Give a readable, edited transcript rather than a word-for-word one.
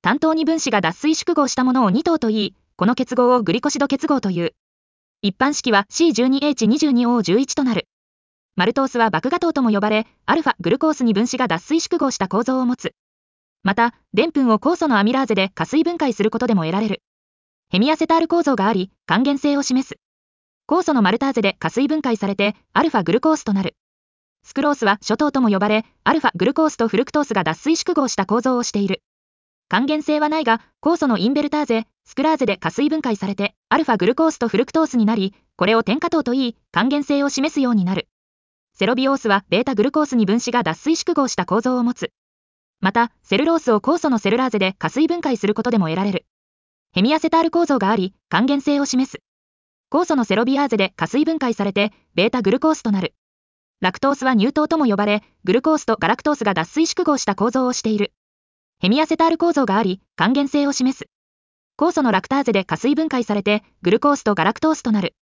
単糖に分子が脱水縮合したものを2糖と言い、この結合をグリコシド結合という。一般式は C12H22O11 となる。マルトースは麦芽糖とも呼ばれ、アルファグルコースに分子が脱水縮合した構造を持つ。また、澱粉を酵素のアミラーゼで加水分解することでも得られる。ヘミアセタール構造があり、還元性を示す。酵素のマルターゼで加水分解されて、アルファグルコースとなる。スクロースは諸糖とも呼ばれ、アルファグルコースとフルクトースが脱水縮合した構造をしている。還元性はないが、酵素のインベルターゼ、スクラーゼで加水分解されて、アルファグルコースとフルクトースになり、これを添加糖と言い、還元性を示すようになる。セロビオースはベータグルコースに分子が脱水縮合した構造を持つ。また、セルロースを酵素のセルラーゼで加水分解することでも得られる。ヘミアセタール構造があり、還元性を示す。酵素のセロビアーゼで加水分解されて、ベータグルコースとなる。ラクトースは乳糖とも呼ばれ、グルコースとガラクトースが脱水縮合した構造をしている。ヘミアセタール構造があり、還元性を示す。酵素のラクターゼで加水分解されて、グルコースとガラクトースとなる。